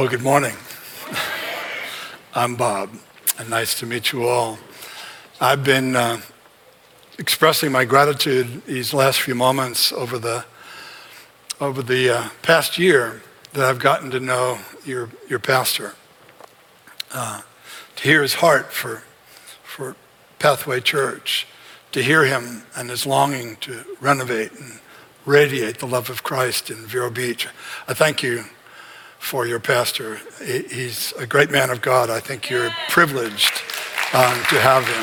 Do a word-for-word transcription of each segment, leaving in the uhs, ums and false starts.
good morning. I'm Bob, and nice to meet you all. I've been uh, expressing my gratitude these last few moments over the over the uh, past year that I've gotten to know your your pastor, uh, to hear his heart for for Pathway Church, to hear him and his longing to renovate and radiate the love of Christ in Vero Beach. I thank you for your pastor. He's a great man of God. I think you're privileged um, to have him.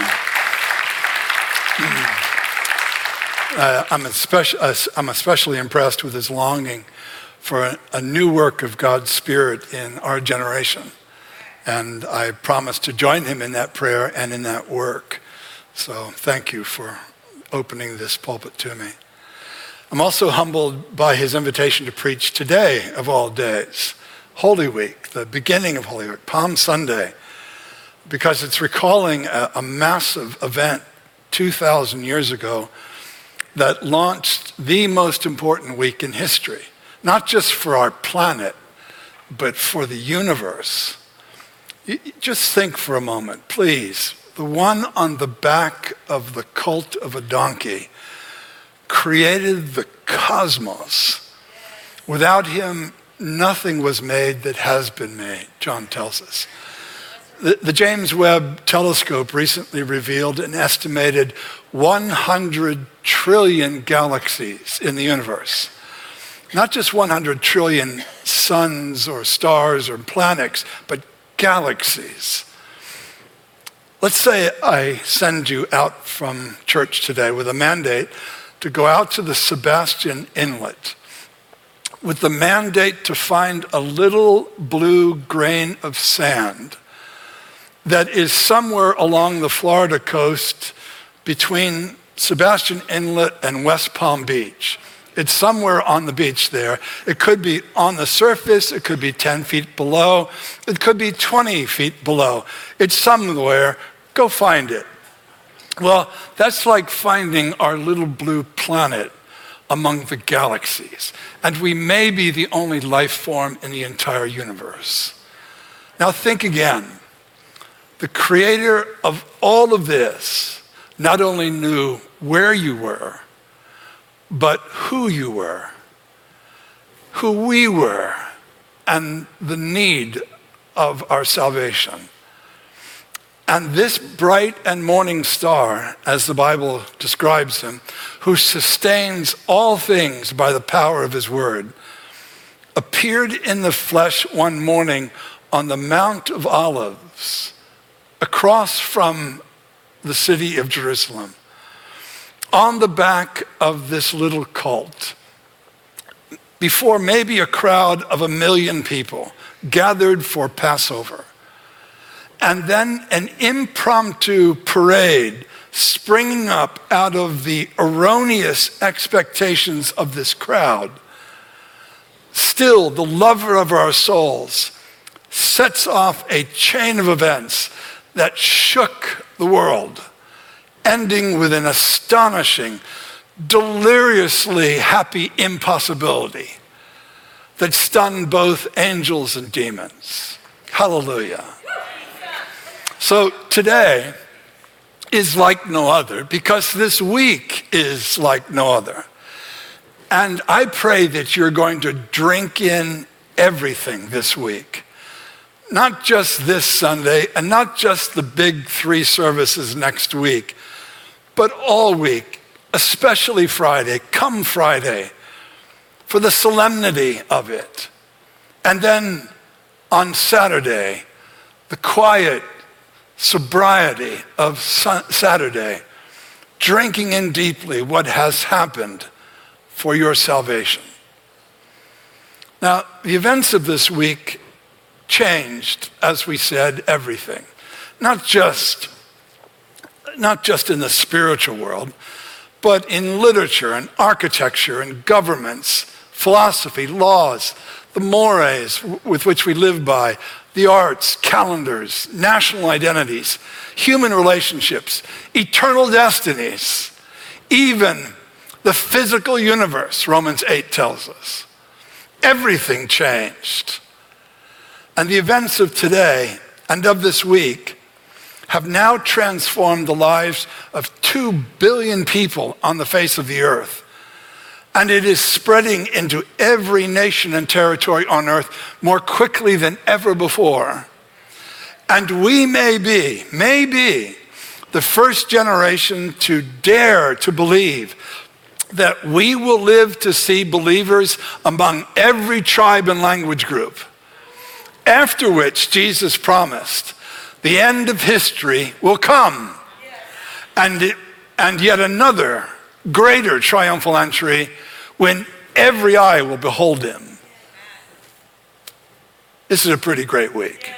Uh, I'm, especially, uh, I'm especially impressed with his longing for a, a new work of God's Spirit in our generation. And I promise to join him in that prayer and in that work. So thank you for opening this pulpit to me. I'm also humbled by his invitation to preach today, of all days, Holy Week, the beginning of Holy Week, Palm Sunday, because it's recalling a, a massive event two thousand years ago that launched the most important week in history, not just for our planet, but for the universe. You, just think for a moment, please. The one on the back of the colt of a donkey created the cosmos. Without him, nothing was made that has been made, John tells us. The, the James Webb Telescope recently revealed an estimated one hundred trillion galaxies in the universe. Not just one hundred trillion suns or stars or planets, but galaxies. Let's say I send you out from church today with a mandate to go out to the Sebastian Inlet with the mandate to find a little blue grain of sand that is somewhere along the Florida coast between Sebastian Inlet and West Palm Beach. It's somewhere on the beach there. It could be on the surface, it could be ten feet below, it could be twenty feet below. It's somewhere, go find it. Well, that's like finding our little blue planet among the galaxies. And we may be the only life form in the entire universe. Now think again. The creator of all of this not only knew where you were, but who you were, who we were, and the need of our salvation. And this bright and morning star, as the Bible describes him, who sustains all things by the power of his word, appeared in the flesh one morning on the Mount of Olives, across from the city of Jerusalem, on the back of this little colt, before maybe a crowd of a million people gathered for Passover. And then an impromptu parade springing up out of the erroneous expectations of this crowd. Still, the lover of our souls sets off a chain of events that shook the world, ending with an astonishing, deliriously happy impossibility that stunned both angels and demons. Hallelujah. So today is like no other because this week is like no other. And I pray that you're going to drink in everything this week. Not just this Sunday and not just the big three services next week, but all week, especially Friday, come Friday, for the solemnity of it. And then on Saturday, the quiet sobriety of Saturday, drinking in deeply what has happened for your salvation. Now, the events of this week changed, as we said, everything. Not just, not just in the spiritual world, but in literature and architecture and governments, philosophy, laws, the mores with which we live by, the arts, calendars, national identities, human relationships, eternal destinies, even the physical universe, Romans eight tells us. Everything changed. And the events of today and of this week have now transformed the lives of two billion people on the face of the earth. And it is spreading into every nation and territory on earth more quickly than ever before. And we may be, may be, the first generation to dare to believe that we will live to see believers among every tribe and language group. After which Jesus promised, the end of history will come. And, it, and yet another greater triumphal entry when every eye will behold him. This is a pretty great week.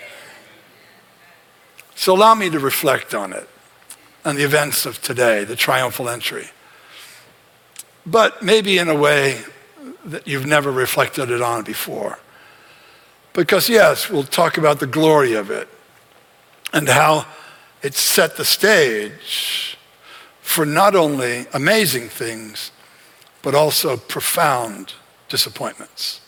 So allow me to reflect on it, on the events of today, the triumphal entry. But maybe in a way that you've never reflected it on before. Because yes, we'll talk about the glory of it and how it set the stage for not only amazing things, but also profound disappointments.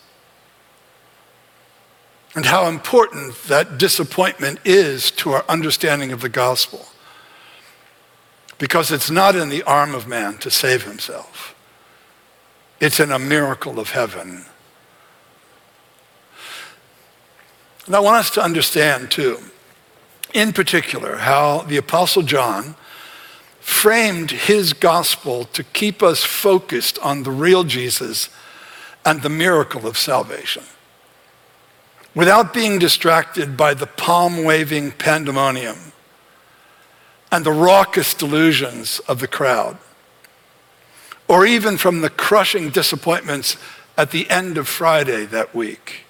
And how important that disappointment is to our understanding of the gospel. Because it's not in the arm of man to save himself. It's in a miracle of heaven. And I want us to understand too, in particular, how the Apostle John framed his gospel to keep us focused on the real Jesus and the miracle of salvation, without being distracted by the palm-waving pandemonium and the raucous delusions of the crowd, or even from the crushing disappointments at the end of Friday that week.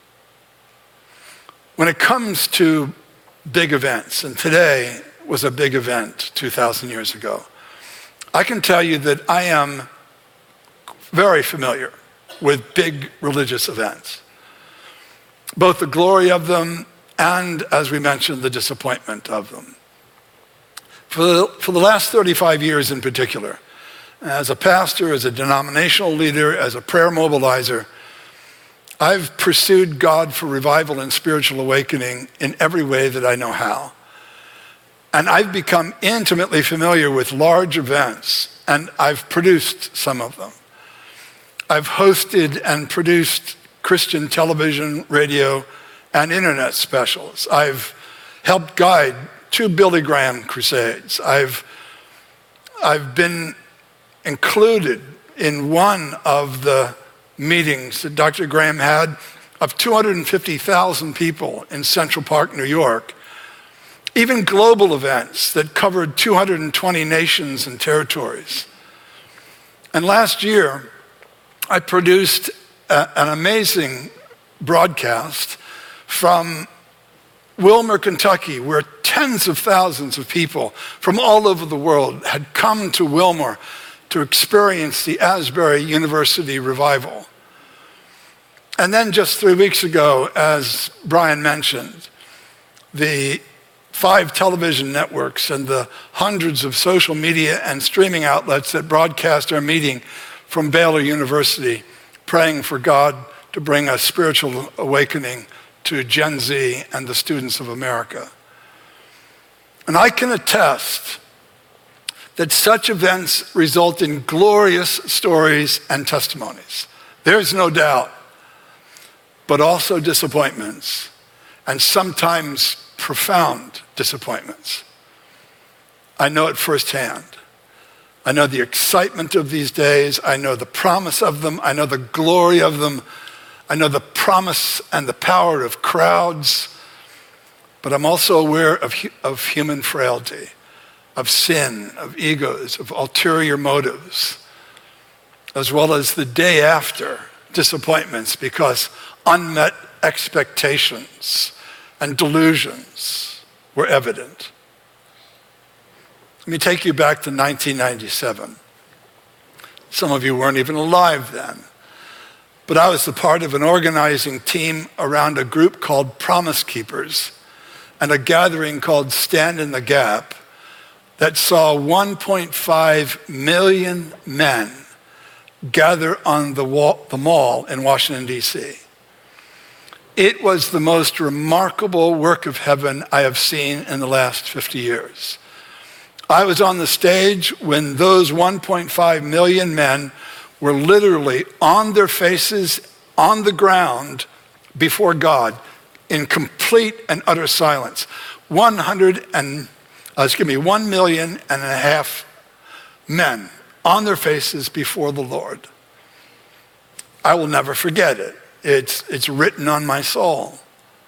When it comes to big events, and today was a big event two thousand years ago, I can tell you that I am very familiar with big religious events, both the glory of them and, as we mentioned, the disappointment of them. For the, for the last thirty-five years in particular, as a pastor, as a denominational leader, as a prayer mobilizer, I've pursued God for revival and spiritual awakening in every way that I know how. And I've become intimately familiar with large events, and I've produced some of them. I've hosted and produced Christian television, radio, and internet specials. I've helped guide two Billy Graham crusades. I've, I've been included in one of the meetings that Doctor Graham had of two hundred fifty thousand people in Central Park, New York. Even global events that covered two hundred twenty nations and territories. And last year, I produced a, an amazing broadcast from Wilmer, Kentucky, where tens of thousands of people from all over the world had come to Wilmer to experience the Asbury University revival. And then just three weeks ago, as Brian mentioned, the five television networks and the hundreds of social media and streaming outlets that broadcast our meeting from Baylor University, praying for God to bring a spiritual awakening to Gen Z and the students of America. And I can attest that such events result in glorious stories and testimonies. There's no doubt, but also disappointments, and sometimes profound disappointments. I know it firsthand. I know the excitement of these days. I know the promise of them. I know the glory of them. I know the promise and the power of crowds. But I'm also aware of, of human frailty, of sin, of egos, of ulterior motives, as well as the day after disappointments because unmet expectations and delusions were evident. Let me take you back to nineteen ninety-seven. Some of you weren't even alive then, but I was the part of an organizing team around a group called Promise Keepers and a gathering called Stand in the Gap that saw one point five million men gather on the, wall, the mall in Washington, D C. It was the most remarkable work of heaven I have seen in the last fifty years. I was on the stage when those one point five million men were literally on their faces on the ground before God in complete and utter silence. one hundred and, uh, excuse me, one million and a half men on their faces before the Lord. I will never forget it. It's, it's written on my soul.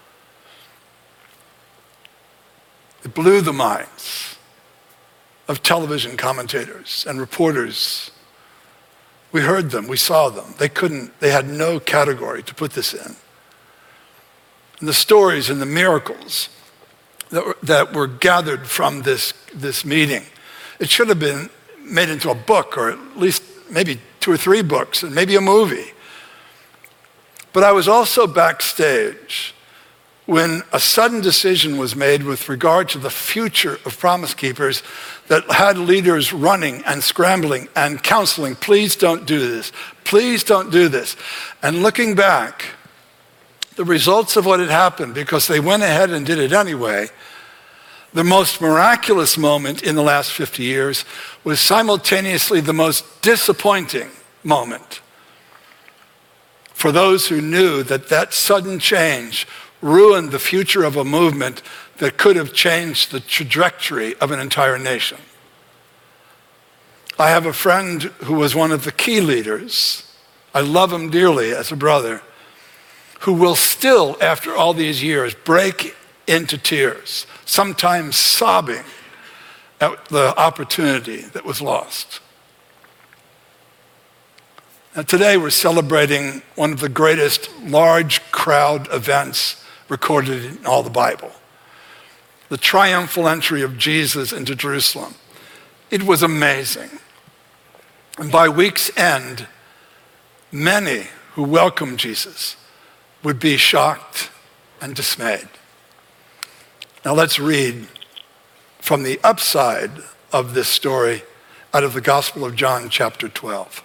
It blew the minds of television commentators and reporters. We heard them, we saw them. They couldn't, they had no category to put this in. And the stories and the miracles that were, that were gathered from this, this meeting, it should have been made into a book, or at least maybe two or three books, and maybe a movie. But I was also backstage when a sudden decision was made with regard to the future of Promise Keepers that had leaders running and scrambling and counseling, please don't do this, please don't do this. And looking back, the results of what had happened, because they went ahead and did it anyway, the most miraculous moment in the last fifty years was simultaneously the most disappointing moment for those who knew that that sudden change ruined the future of a movement that could have changed the trajectory of an entire nation. I have a friend who was one of the key leaders. I love him dearly as a brother, who will still, after all these years, break into tears, sometimes sobbing at the opportunity that was lost. Now, today we're celebrating one of the greatest large crowd events recorded in all the Bible, the triumphal entry of Jesus into Jerusalem. It was amazing. And by week's end, many who welcomed Jesus would be shocked and dismayed. Now let's read from the upside of this story out of the Gospel of John, chapter twelve.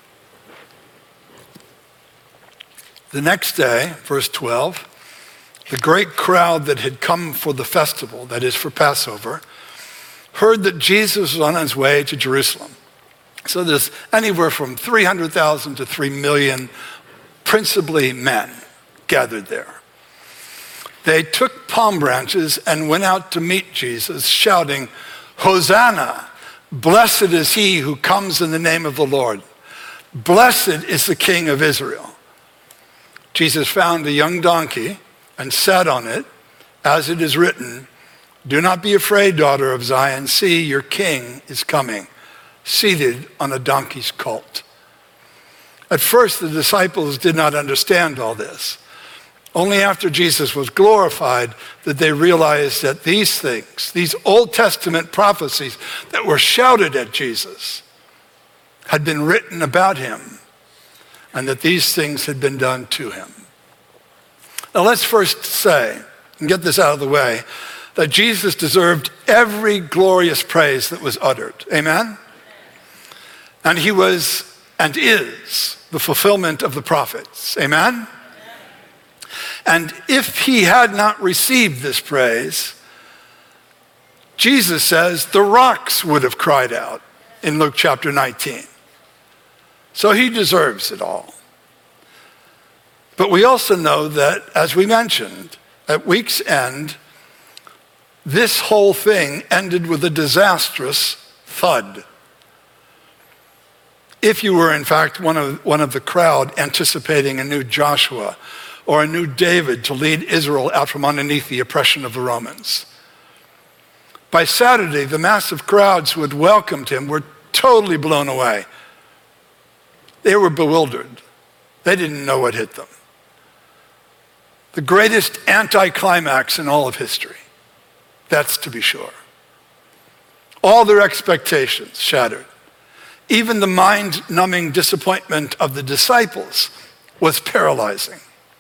The next day, verse twelve, the great crowd that had come for the festival, that is for Passover, heard that Jesus was on his way to Jerusalem. So there's anywhere from three hundred thousand to three million, principally men, gathered there. They took palm branches and went out to meet Jesus, shouting, "Hosanna! Blessed is he who comes in the name of the Lord. Blessed is the King of Israel." Jesus found a young donkey and sat on it, as it is written, "Do not be afraid, daughter of Zion. See, your king is coming, seated on a donkey's colt." At first, the disciples did not understand all this. Only after Jesus was glorified did they realize that these things, these Old Testament prophecies that were shouted at Jesus, had been written about him, and that these things had been done to him. Now let's first say, and get this out of the way, that Jesus deserved every glorious praise that was uttered. Amen? And he was and is the fulfillment of the prophets. Amen? And if he had not received this praise, Jesus says the rocks would have cried out in Luke chapter nineteen. So he deserves it all. But we also know that, as we mentioned, at week's end, this whole thing ended with a disastrous thud. If you were, in fact, one of, one of the crowd anticipating a new Joshua or a new David to lead Israel out from underneath the oppression of the Romans. By Saturday, the massive crowds who had welcomed him were totally blown away. They were bewildered. They didn't know what hit them. The greatest anticlimax in all of history. That's to be sure. All their expectations shattered. Even the mind-numbing disappointment of the disciples was paralyzing.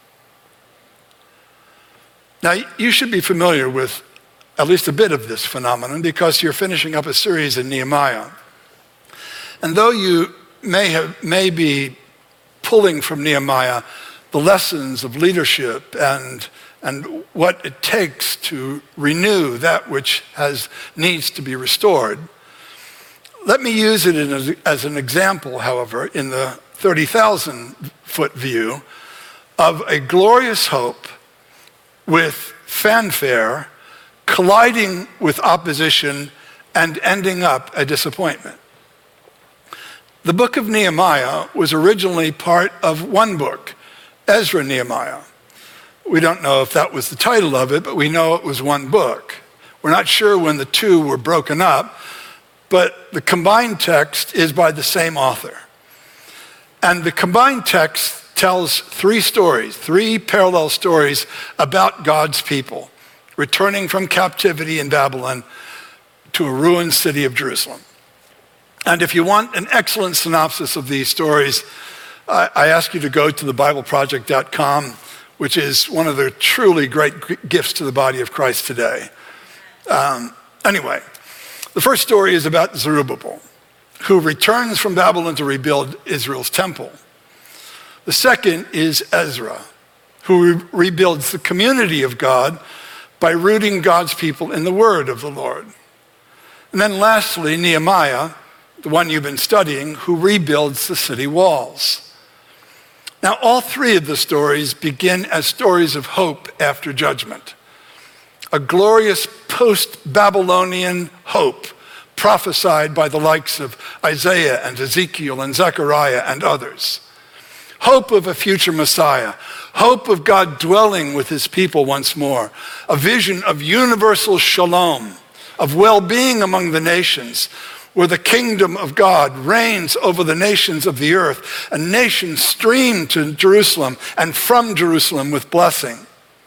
Now, you should be familiar with at least a bit of this phenomenon because you're finishing up a series in Nehemiah. And though you may have may be pulling from Nehemiah the lessons of leadership and, and what it takes to renew that which has needs to be restored. Let me use it in a, as an example, however, in the thirty thousand foot view of a glorious hope with fanfare colliding with opposition and ending up a disappointment. The book of Nehemiah was originally part of one book, Ezra Nehemiah. We don't know if that was the title of it, but we know it was one book. We're not sure when the two were broken up, but the combined text is by the same author. And the combined text tells three stories, three parallel stories about God's people returning from captivity in Babylon to a ruined city of Jerusalem. And if you want an excellent synopsis of these stories, I, I ask you to go to the bible project dot com, which is one of the truly great gifts to the body of Christ today. Um, anyway, the first story is about Zerubbabel, who returns from Babylon to rebuild Israel's temple. The second is Ezra, who re- rebuilds the community of God by rooting God's people in the word of the Lord. And then lastly, Nehemiah, the one you've been studying, who rebuilds the city walls. Now, all three of the stories begin as stories of hope after judgment, a glorious post-Babylonian hope prophesied by the likes of Isaiah and Ezekiel and Zechariah and others. Hope of a future Messiah, hope of God dwelling with his people once more, a vision of universal shalom, of well-being among the nations, where the kingdom of God reigns over the nations of the earth, a nation stream to Jerusalem and from Jerusalem with blessing.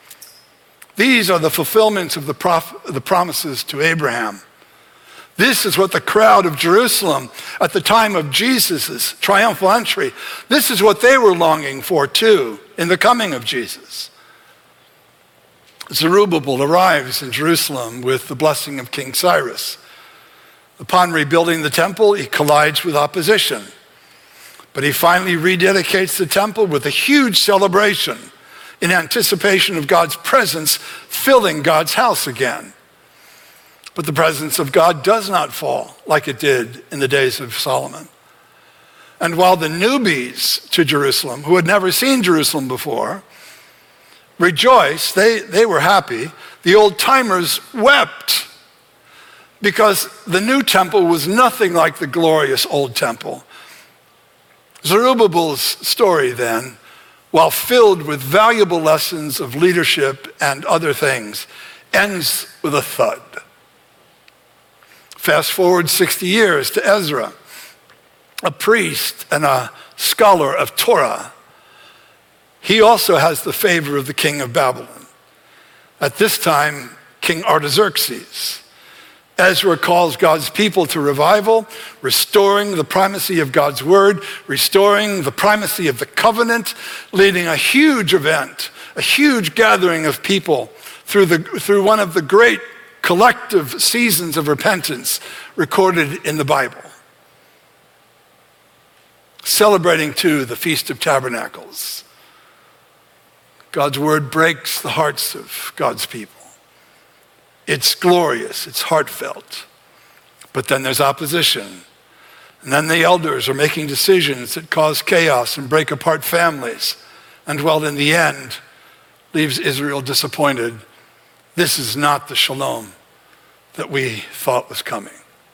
These are the fulfillments of the, prof- the promises to Abraham. This is what the crowd of Jerusalem at the time of Jesus' triumphal entry, this is what they were longing for too in the coming of Jesus. Zerubbabel arrives in Jerusalem with the blessing of King Cyrus. Upon rebuilding the temple, he collides with opposition. But he finally rededicates the temple with a huge celebration in anticipation of God's presence filling God's house again. But the presence of God does not fall like it did in the days of Solomon. And while the newbies to Jerusalem, who had never seen Jerusalem before, rejoiced, they, they were happy, the old-timers wept because the new temple was nothing like the glorious old temple. Zerubbabel's story then, while filled with valuable lessons of leadership and other things, ends with a thud. Fast forward sixty years to Ezra, a priest and a scholar of Torah. He also has the favor of the king of Babylon. At this time, King Artaxerxes. Ezra calls God's people to revival, restoring the primacy of God's word, restoring the primacy of the covenant, leading a huge event, a huge gathering of people through, the, through one of the great collective seasons of repentance recorded in the Bible. Celebrating too the Feast of Tabernacles. God's word breaks the hearts of God's people. It's glorious, it's heartfelt, but then there's opposition. And then the elders are making decisions that cause chaos and break apart families. And well, in the end, leaves Israel disappointed. This is not the shalom that we thought was coming.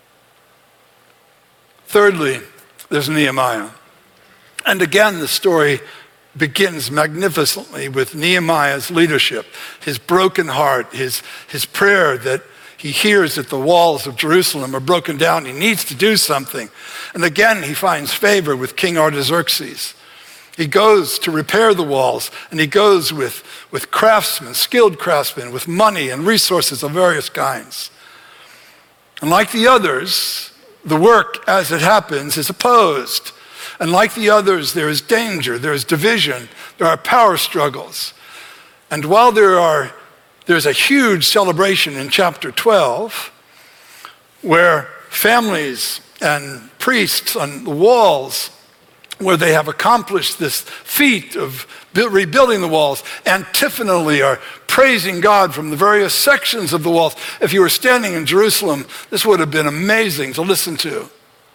Thirdly, there's Nehemiah. And again, the story begins magnificently with Nehemiah's leadership, his broken heart, his, his prayer that he hears that the walls of Jerusalem are broken down. He needs to do something. And again, he finds favor with King Artaxerxes. He goes to repair the walls, and he goes with, with craftsmen, skilled craftsmen, with money and resources of various kinds. And like the others, the work as it happens is opposed. And like the others, there is danger, there is division, there are power struggles. And while there are, there's a huge celebration in chapter twelve, where families and priests on the walls where they have accomplished this feat of rebuilding the walls, antiphonally are praising God from the various sections of the walls. If you were standing in Jerusalem, this would have been amazing to listen to.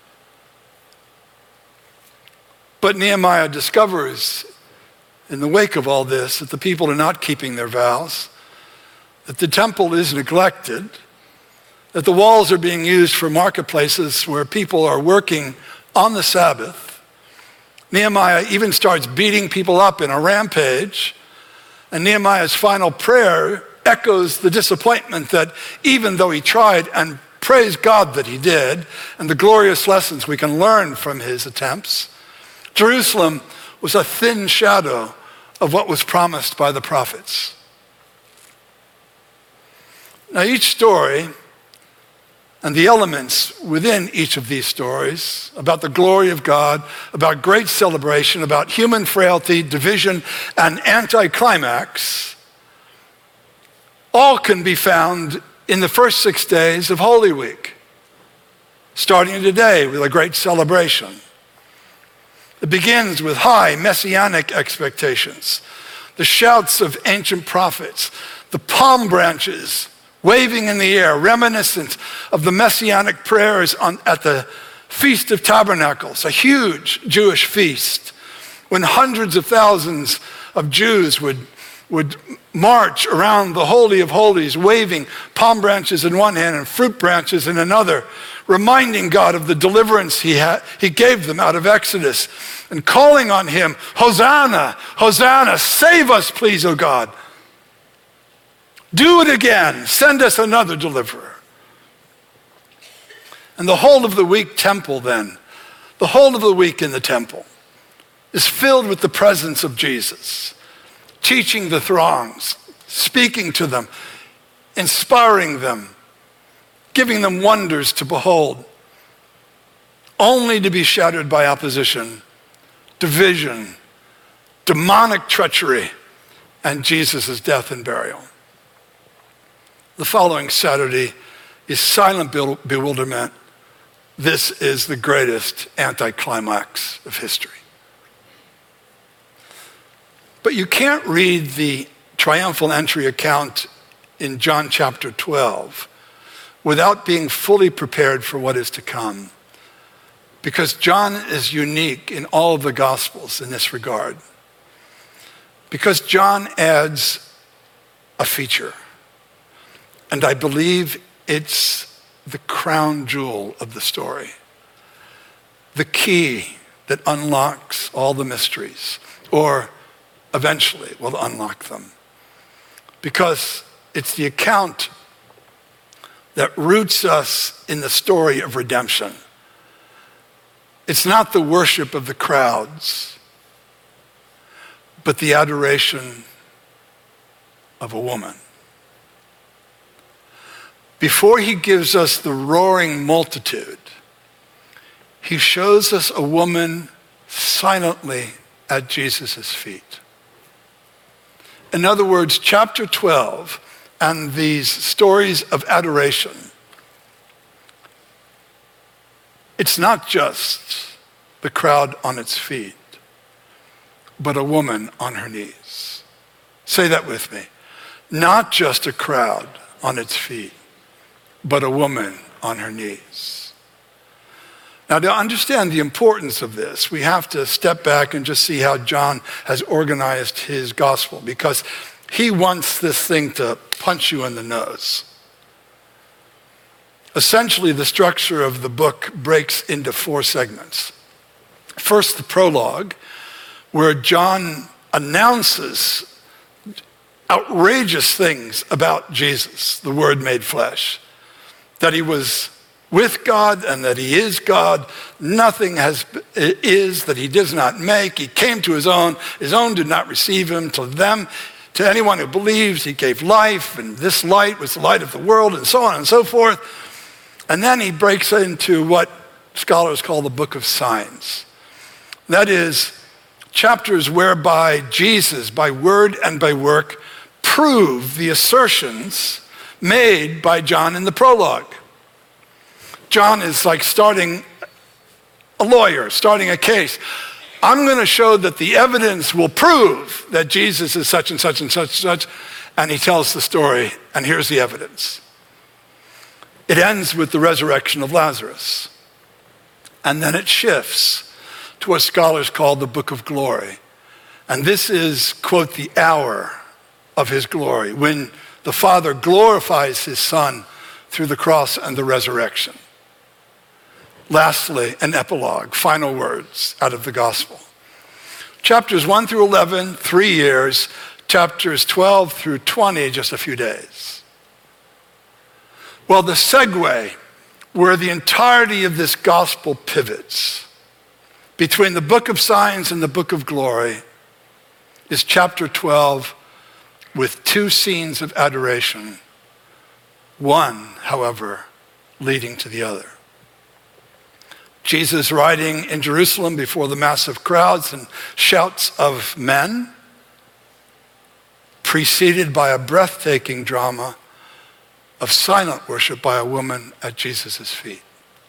But Nehemiah discovers in the wake of all this that the people are not keeping their vows, that the temple is neglected, that the walls are being used for marketplaces where people are working on the Sabbath. Nehemiah even starts beating people up in a rampage, and Nehemiah's final prayer echoes the disappointment that even though he tried, and praise God that he did, and the glorious lessons we can learn from his attempts, Jerusalem was a thin shadow of what was promised by the prophets. Now, each story and the elements within each of these stories about the glory of God, about great celebration, about human frailty, division, and anticlimax, all can be found in the first six days of Holy Week, starting today with a great celebration. It begins with high messianic expectations, the shouts of ancient prophets, the palm branches waving in the air, reminiscent of the messianic prayers on, at the Feast of Tabernacles, a huge Jewish feast, when hundreds of thousands of Jews would, would march around the Holy of Holies, waving palm branches in one hand and fruit branches in another, reminding God of the deliverance he, had, he gave them out of Exodus, and calling on him, Hosanna, Hosanna, save us, please, O God. Do it again, send us another deliverer. And the whole of the week temple then, the whole of the week in the temple is filled with the presence of Jesus, teaching the throngs, speaking to them, inspiring them, giving them wonders to behold, only to be shattered by opposition, division, demonic treachery, and Jesus' death and burial. The following Saturday is silent bewilderment. This is the greatest anticlimax of history. But you can't read the triumphal entry account in John chapter twelve without being fully prepared for what is to come, because John is unique in all of the Gospels in this regard, because John adds a feature. And I believe it's the crown jewel of the story, the key that unlocks all the mysteries, or eventually will unlock them. Because it's the account that roots us in the story of redemption. It's not the worship of the crowds, but the adoration of a woman. Before he gives us the roaring multitude, he shows us a woman silently at Jesus' feet. In other words, chapter twelve and these stories of adoration, it's not just the crowd on its feet, but a woman on her knees. Say that with me. Not just a crowd on its feet, but a woman on her knees. Now, to understand the importance of this, we have to step back and just see how John has organized his gospel, because he wants this thing to punch you in the nose. Essentially, the structure of the book breaks into four segments. First, the prologue, where John announces outrageous things about Jesus, the Word made flesh, that he was with God and that he is God. Nothing has, is that he does not make. He came to his own. His own did not receive him. To them, to anyone who believes, he gave life, and this light was the light of the world, and so on and so forth. And then he breaks into what scholars call the book of signs. That is, chapters whereby Jesus, by word and by work, prove the assertions made by John in the prologue. John is like starting a lawyer, starting a case. I'm going to show that the evidence will prove that Jesus is such and such and such and such. And he tells the story, and here's the evidence. It ends with the resurrection of Lazarus. And then it shifts to what scholars call the book of glory. And this is, quote, the hour of his glory, when the Father glorifies his Son through the cross and the resurrection. Lastly, an epilogue, final words out of the gospel. Chapters one through eleven, three years. Chapters twelve through twenty, just a few days. Well, the segue where the entirety of this gospel pivots between the book of signs and the book of glory is chapter twelve, with two scenes of adoration, one, however, leading to the other. Jesus riding in Jerusalem before the massive crowds and shouts of men, preceded by a breathtaking drama of silent worship by a woman at Jesus' feet.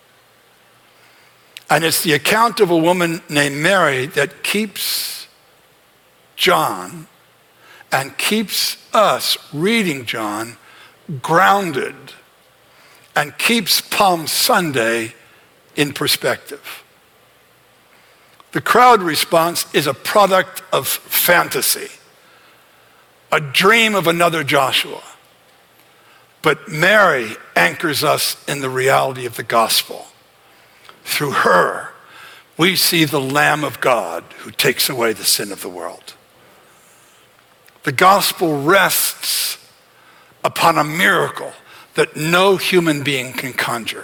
And it's the account of a woman named Mary that keeps John and keeps us reading John grounded and keeps Palm Sunday in perspective. The crowd response is a product of fantasy, a dream of another Joshua. But Mary anchors us in the reality of the gospel. Through her, we see the Lamb of God who takes away the sin of the world. The gospel rests upon a miracle that no human being can conjure.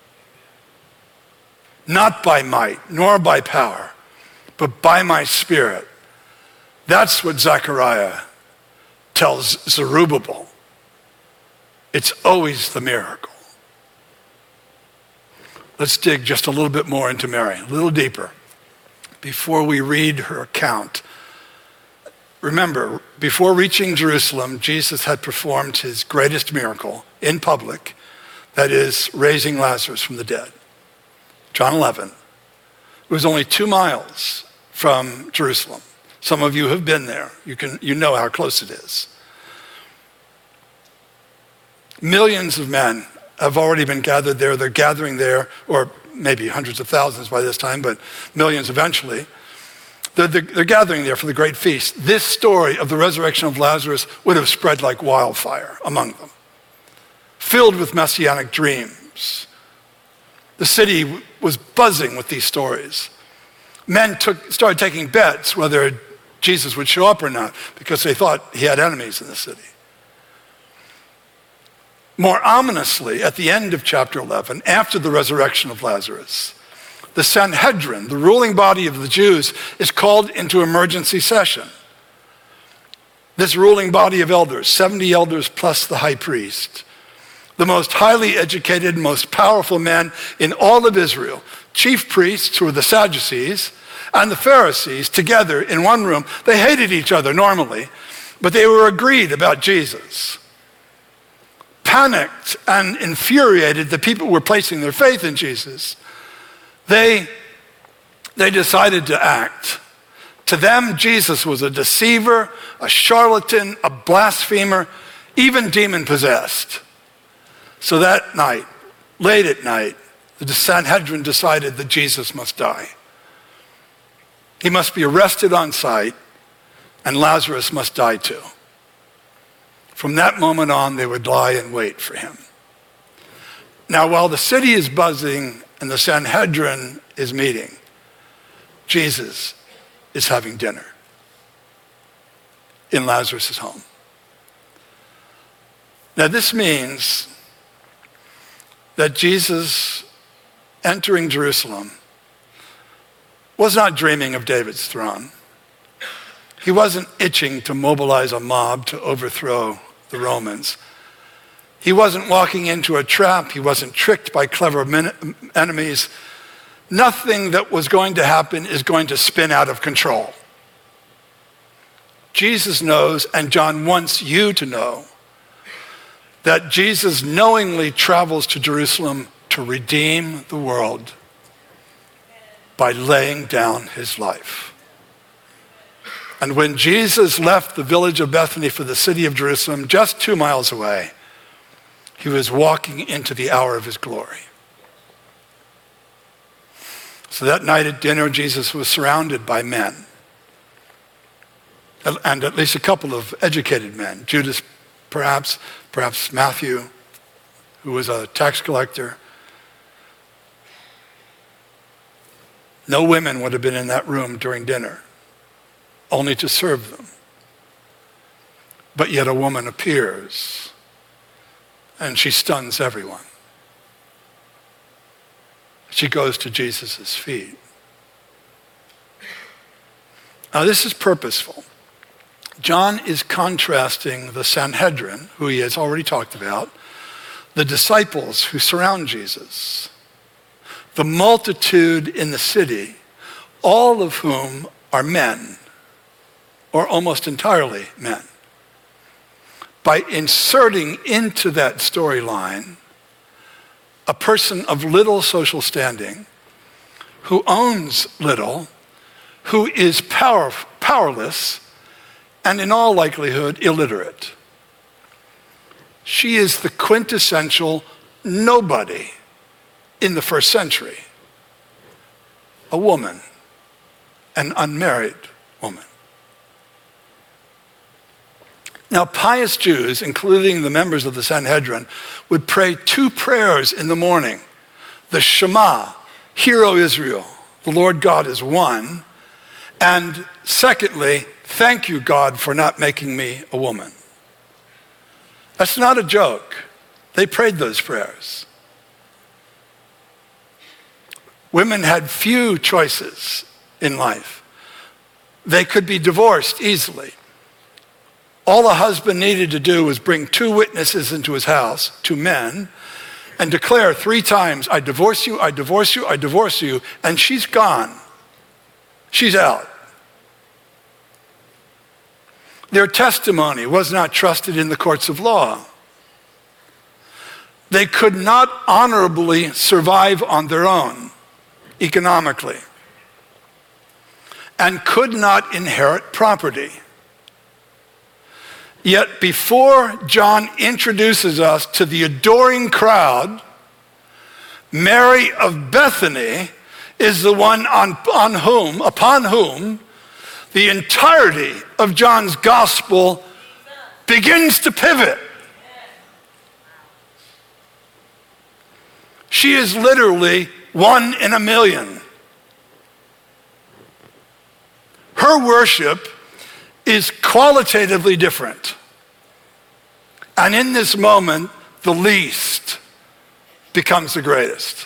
Not by might, nor by power, but by my Spirit. That's what Zechariah tells Zerubbabel. It's always the miracle. Let's dig just a little bit more into Mary, a little deeper, before we read her account. Remember, before reaching Jerusalem, Jesus had performed his greatest miracle in public, that is, raising Lazarus from the dead. John eleven. It was only two miles from Jerusalem. Some of you have been there. You can, you know how close it is. Millions of men have already been gathered there. They're gathering there, or maybe hundreds of thousands by this time, but millions eventually. They're, they're, they're gathering there for the great feast. This story of the resurrection of Lazarus would have spread like wildfire among them, filled with messianic dreams. The city was buzzing with these stories. Men took, started taking bets whether Jesus would show up or not because they thought he had enemies in the city. More ominously, at the end of chapter eleven, after the resurrection of Lazarus, the Sanhedrin, the ruling body of the Jews, is called into emergency session. This ruling body of elders, seventy elders plus the high priest, the most highly educated, most powerful men in all of Israel, chief priests who were the Sadducees, and the Pharisees together in one room. They hated each other normally, but they were agreed about Jesus. Panicked and infuriated, the people were placing their faith in Jesus. They, they decided to act. To them, Jesus was a deceiver, a charlatan, a blasphemer, even demon-possessed. So that night, late at night, the Sanhedrin decided that Jesus must die. He must be arrested on sight, and Lazarus must die too. From that moment on, they would lie in wait for him. Now, while the city is buzzing and the Sanhedrin is meeting, Jesus is having dinner in Lazarus' home. Now, this means that Jesus entering Jerusalem was not dreaming of David's throne. He wasn't itching to mobilize a mob to overthrow the Romans. He wasn't walking into a trap. He wasn't tricked by clever min- enemies. Nothing that was going to happen is going to spin out of control. Jesus knows, and John wants you to know, that Jesus knowingly travels to Jerusalem to redeem the world. by laying down his life. And when Jesus left the village of Bethany for the city of Jerusalem, just two miles away, he was walking into the hour of his glory. So that night at dinner, Jesus was surrounded by men, and at least a couple of educated men. Judas, perhaps, perhaps Matthew, who was a tax collector. No women would have been in that room during dinner, only to serve them. But yet a woman appears, and she stuns everyone. She goes to Jesus' feet. Now this is purposeful. John is contrasting the Sanhedrin, who he has already talked about, the disciples who surround Jesus, the multitude in the city, all of whom are men, or almost entirely men, by inserting into that storyline a person of little social standing, who owns little, who is power, powerless, and in all likelihood, illiterate. She is the quintessential nobody in the first century. A woman, an unmarried woman. Now, pious Jews, including the members of the Sanhedrin, would pray two prayers in the morning. The Shema, Hear, O Israel, the Lord God is one. And secondly, thank you, God, for not making me a woman. That's not a joke. They prayed those prayers. Women had few choices in life. They could be divorced easily. All a husband needed to do was bring two witnesses into his house, two men, and declare three times, I divorce you, I divorce you, I divorce you, and she's gone. She's out. Their testimony was not trusted in the courts of law. They could not honorably survive on their own, economically, and could not inherit property. Yet before John introduces us to the adoring crowd, Mary of Bethany is the one on, on whom, upon whom the entirety of John's gospel begins to pivot. She is literally one in a million. Her worship is qualitatively different. And in this moment, the least becomes the greatest.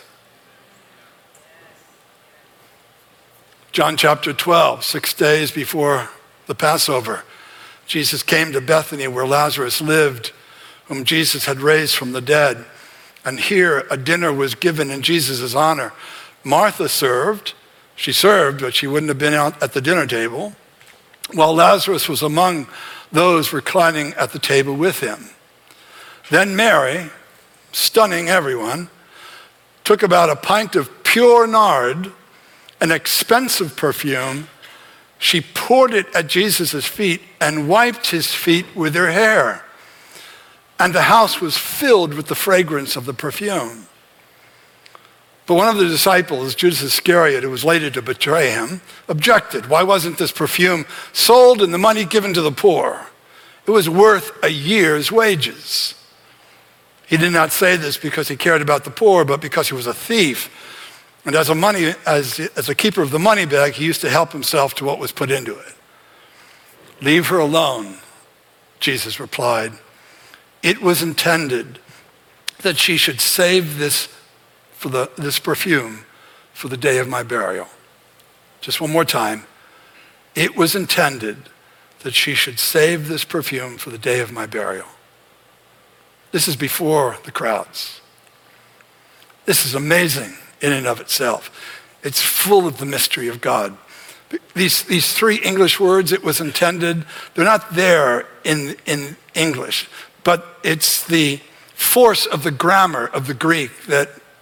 John chapter twelve, six days before the Passover, Jesus came to Bethany where Lazarus lived, whom Jesus had raised from the dead. And here a dinner was given in Jesus' honor. Martha served. She served, but she wouldn't have been out at the dinner table, while Lazarus was among those reclining at the table with him. Then Mary, stunning everyone, took about a pint of pure nard, an expensive perfume. She poured it at Jesus' feet and wiped his feet with her hair. And the house was filled with the fragrance of the perfume. But one of the disciples, Judas Iscariot, who was later to betray him, objected. Why wasn't this perfume sold and the money given to the poor? It was worth a year's wages. He did not say this because he cared about the poor, but because he was a thief. And as a money, as, as a keeper of the money bag, he used to help himself to what was put into it. Leave her alone, Jesus replied. It was intended that she should save this for the, this perfume for the day of my burial. Just one more time. It was intended that she should save this perfume for the day of my burial. This is before the crowds. This is amazing in and of itself. It's full of the mystery of God. These, these three English words, it was intended, they're not there in, in English, but it's the force of the grammar of the Greek that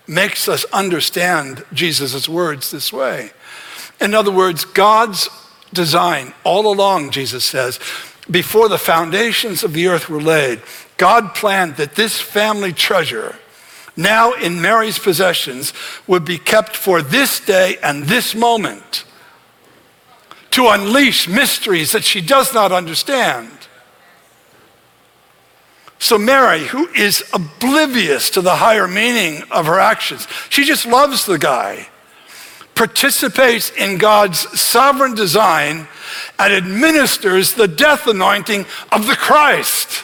makes us understand Jesus' words this way. In other words, God's design all along, Jesus says, before the foundations of the earth were laid, God planned that this family treasure, now in Mary's possessions, would be kept for this day and this moment to unleash mysteries that she does not understand. So Mary, who is oblivious to the higher meaning of her actions, she just loves the guy, participates in God's sovereign design and administers the death anointing of the Christ.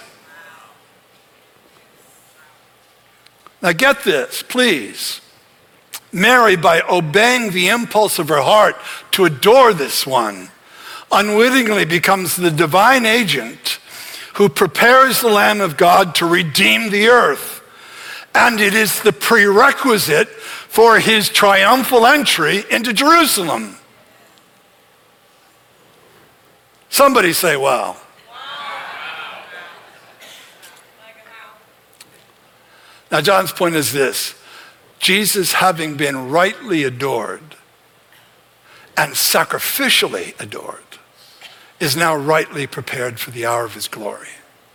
Now get this, please. Mary, by obeying the impulse of her heart to adore this one, unwittingly becomes the divine agent who prepares the Lamb of God to redeem the earth. And it is the prerequisite for his triumphal entry into Jerusalem. Somebody say, wow. Now, John's point is this. Jesus, having been rightly adored and sacrificially adored, is now rightly prepared for the hour of his glory.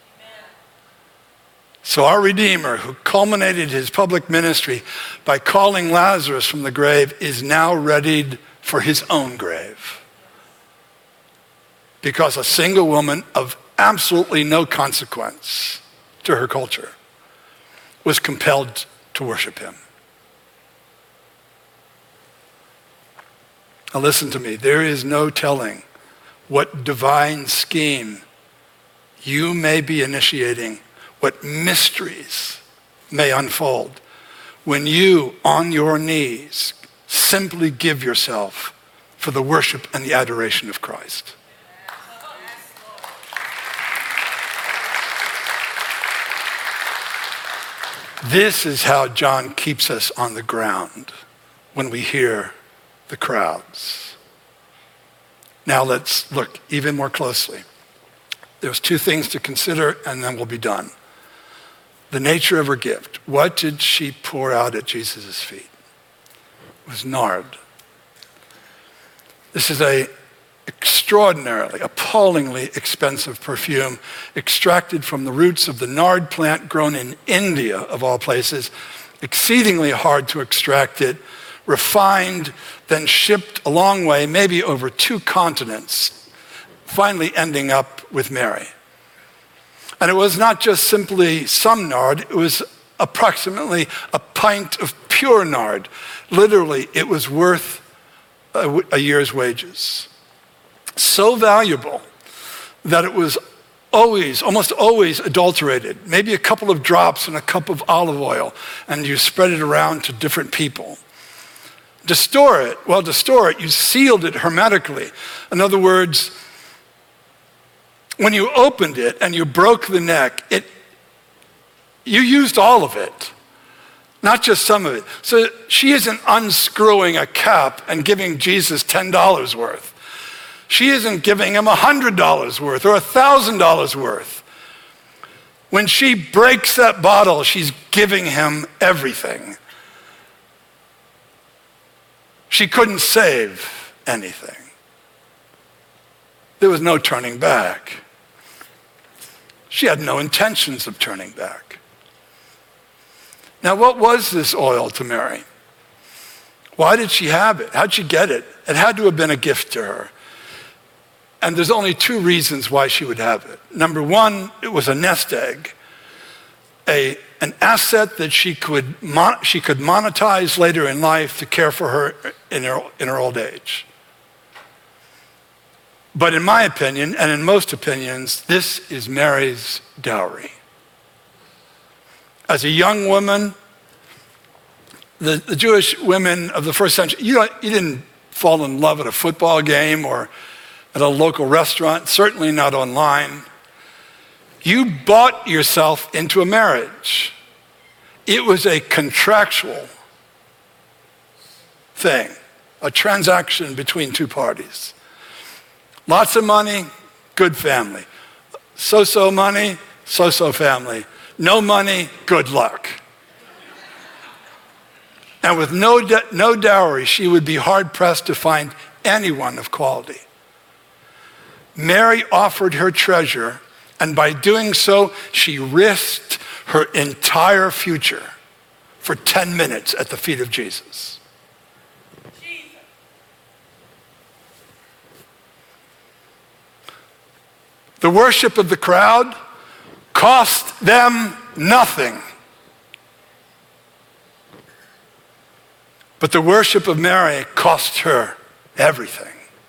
So our Redeemer, who culminated his public ministry by calling Lazarus from the grave, is now readied for his own grave. Because a single woman of absolutely no consequence to her culture was compelled to worship him. Now listen to me, there is no telling what divine scheme you may be initiating, what mysteries may unfold when you, on your knees, simply give yourself for the worship and the adoration of Christ. This is how John keeps us on the ground when we hear the crowds. Now let's look even more closely. There's two things to consider and then we'll be done. The nature of her gift. What did she pour out at Jesus' feet? It was nard. This is a extraordinarily, appallingly expensive perfume extracted from the roots of the nard plant grown in India, of all places, exceedingly hard to extract it, refined, then shipped a long way, maybe over two continents, finally ending up with Mary. And it was not just simply some nard, it was approximately a pint of pure nard. Literally, it was worth a, a year's wages. So valuable that it was always, almost always adulterated. Maybe a couple of drops in a cup of olive oil, and you spread it around to different people. To store it, well, to store it, you sealed it hermetically. In other words, when you opened it and you broke the neck, it, you used all of it, not just some of it. So she isn't unscrewing a cap and giving Jesus ten dollars worth. She isn't giving him one hundred dollars worth or one thousand dollars worth. When she breaks that bottle, she's giving him everything. She couldn't save anything. There was no turning back. She had no intentions of turning back. Now, what was this oil to Mary? Why did she have it? How'd she get it? It had to have been a gift to her. And there's only two reasons why she would have it. Number one, it was a nest egg, a, an asset that she could, mon- she could monetize later in life to care for her in her, in her old age. But in my opinion, and in most opinions, this is Mary's dowry. As a young woman, the, the Jewish women of the first century, you, don't, you didn't fall in love at a football game or at a local restaurant, certainly not online. You bought yourself into a marriage. It was a contractual thing, a transaction between two parties. Lots of money, good family. So-so money, so-so family. No money, good luck. And with no, no dowry, she would be hard-pressed to find anyone of quality. Mary offered her treasure, and by doing so, she risked her entire future for ten minutes at the feet of Jesus. Jesus. The worship of the crowd cost them nothing. But the worship of Mary cost her everything.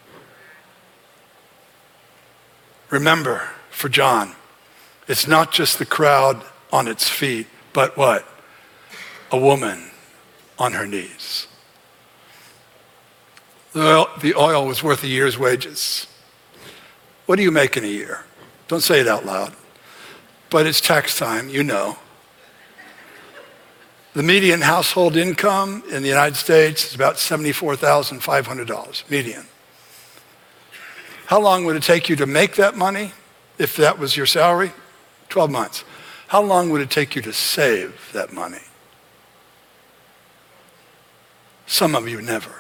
Remember, for John, it's not just the crowd on its feet, but what? A woman on her knees. The oil, the oil was worth a year's wages. What do you make in a year? Don't say it out loud. But it's tax time, you know. The median household income in the United States is about seventy-four thousand five hundred dollars, median. How long would it take you to make that money if that was your salary? twelve months. How long would it take you to save that money? Some of you never.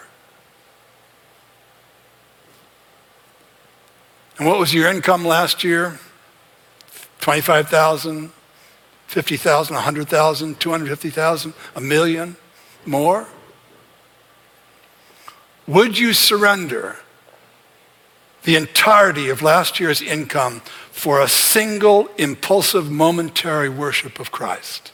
And what was your income last year? twenty-five thousand, fifty thousand, one hundred thousand, two hundred fifty thousand, a million, more? Would you surrender the entirety of last year's income for a single impulsive momentary worship of Christ?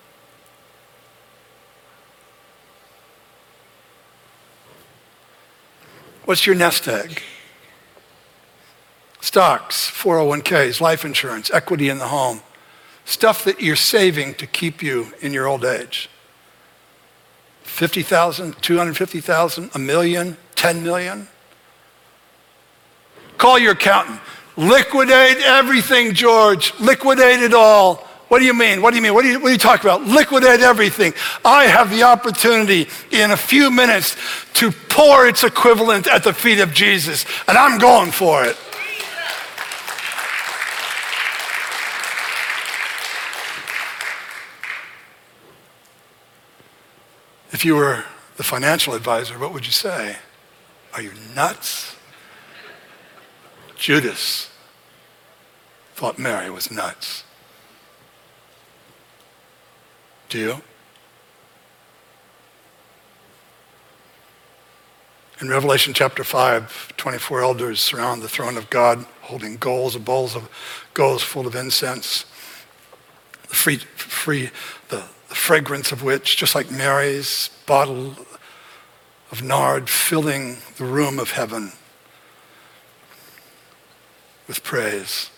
What's your nest egg? Stocks, four oh one k's, life insurance, equity in the home, stuff that you're saving to keep you in your old age. fifty thousand, two hundred fifty thousand, a million, ten million? Call your accountant. Liquidate everything, George. Liquidate it all. What do you mean? What do you mean? What do you, what are you talking about? Liquidate everything. I have the opportunity in a few minutes to pour its equivalent at the feet of Jesus, and I'm going for it. If you were the financial advisor, what would you say? Are you nuts? Judas thought Mary was nuts. Do you? In Revelation chapter five, twenty-four elders surround the throne of God, holding bowls, bowls of bowls full of incense, the free, free, the, the fragrance of which, just like Mary's bottle of nard, filling the room of heaven with praise.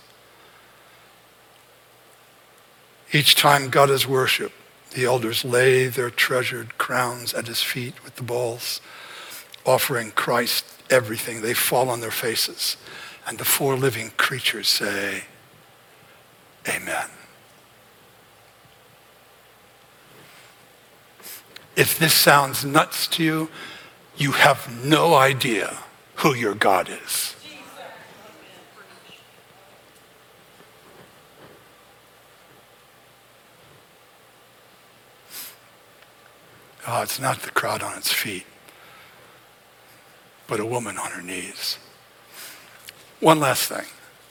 Each time God is worshipped, the elders lay their treasured crowns at his feet with the bowls, offering Christ everything. They fall on their faces, and the four living creatures say, Amen. If this sounds nuts to you, you have no idea who your God is. Oh, it's not the crowd on its feet, but a woman on her knees. One last thing.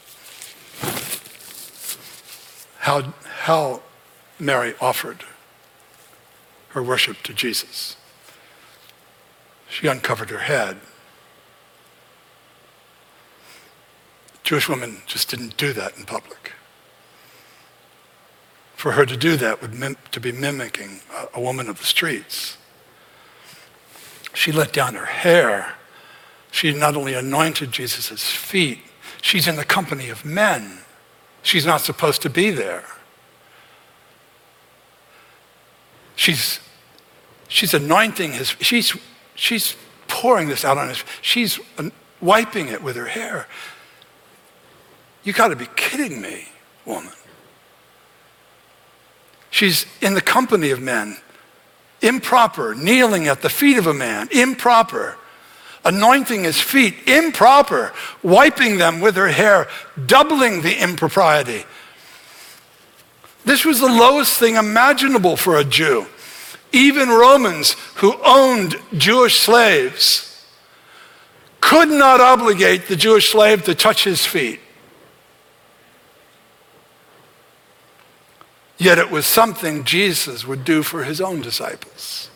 How, how Mary offered her worship to Jesus. She uncovered her head. Jewish women just didn't do that in public. For her to do that would mim- to be mimicking a, a woman of the streets. She let down her hair. She not only anointed Jesus' feet, she's in the company of men. She's not supposed to be there. She's, she's anointing his, she's, she's pouring this out on his, she's wiping it with her hair. You gotta be kidding me, woman. She's in the company of men, improper, kneeling at the feet of a man, improper, anointing his feet, improper, wiping them with her hair, doubling the impropriety. This was the lowest thing imaginable for a Jew. Even Romans who owned Jewish slaves could not obligate the Jewish slave to touch his feet. Yet it was something Jesus would do for his own disciples.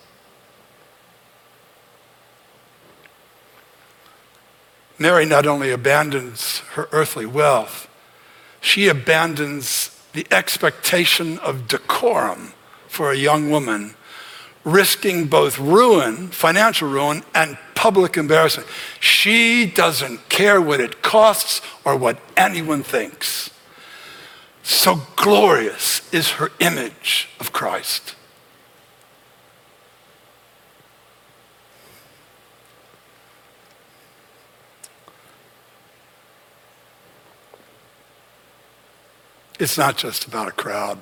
Mary not only abandons her earthly wealth, she abandons the expectation of decorum for a young woman, risking both ruin, financial ruin, and public embarrassment. She doesn't care what it costs or what anyone thinks. So glorious is her image of Christ. It's not just about a crowd,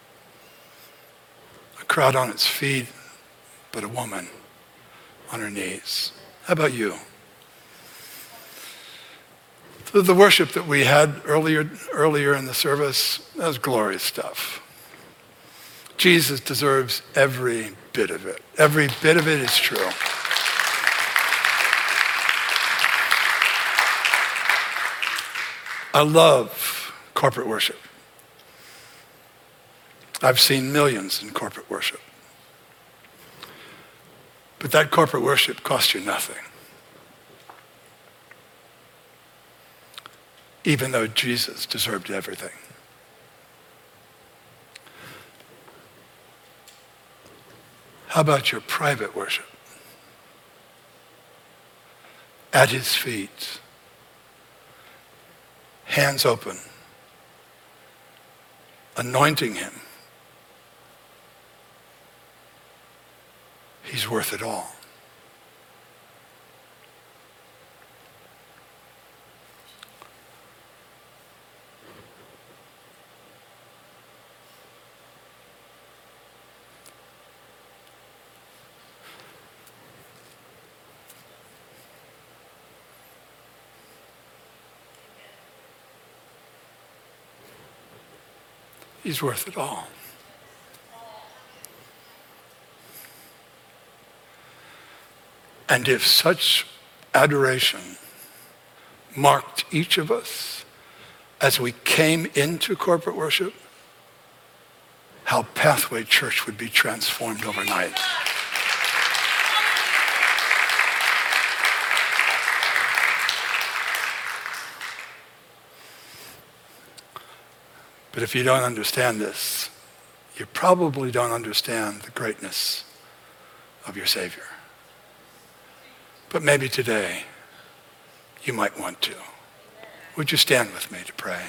a crowd on its feet, but a woman on her knees. How about you? The, the worship that we had earlier, earlier in the service, that was glorious stuff. Jesus deserves every bit of it. Every bit of it is true. I love corporate worship. I've seen millions in corporate worship. But that corporate worship costs you nothing. Even though Jesus deserved everything. How about your private worship? At his feet, hands open, anointing him. He's worth it all. He's worth it all. And if such adoration marked each of us as we came into corporate worship, how Pathway Church would be transformed overnight. But if you don't understand this, you probably don't understand the greatness of your Savior. But maybe today, you might want to. Would you stand with me to pray?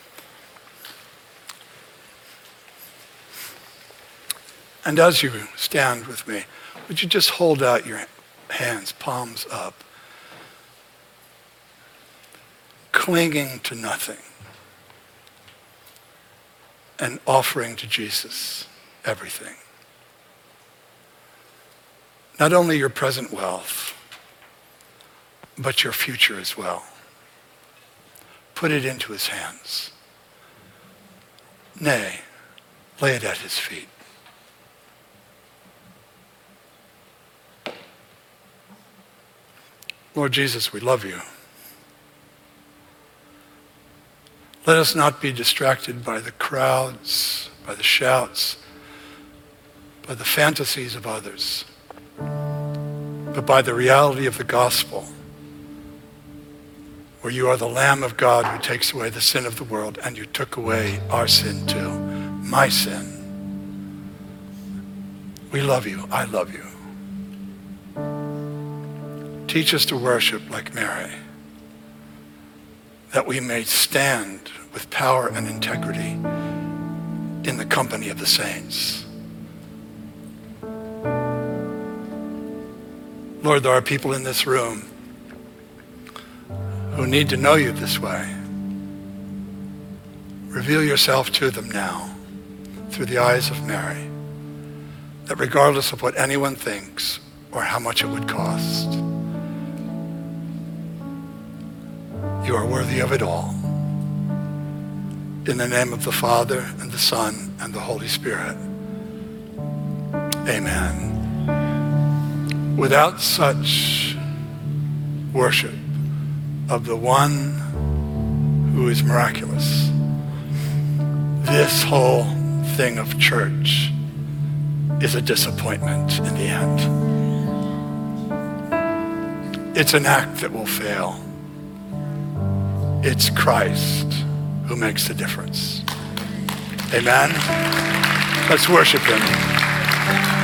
And as you stand with me, would you just hold out your hands, palms up, clinging to nothing, and offering to Jesus everything. Not only your present wealth, but your future as well. Put it into his hands. Nay, lay it at his feet. Lord Jesus, we love you. Let us not be distracted by the crowds, by the shouts, by the fantasies of others, but by the reality of the gospel, where you are the Lamb of God who takes away the sin of the world, and you took away our sin too, my sin. We love you. I love you. Teach us to worship like Mary, that we may stand with power and integrity in the company of the saints. Lord, there are people in this room who need to know you this way. Reveal yourself to them now through the eyes of Mary, that regardless of what anyone thinks or how much it would cost, you are worthy of it all. In the name of the Father and the Son and the Holy Spirit. Amen. Without such worship of the one who is miraculous, this whole thing of church is a disappointment in the end. It's an act that will fail. It's Christ who makes the difference. Amen? Let's worship him.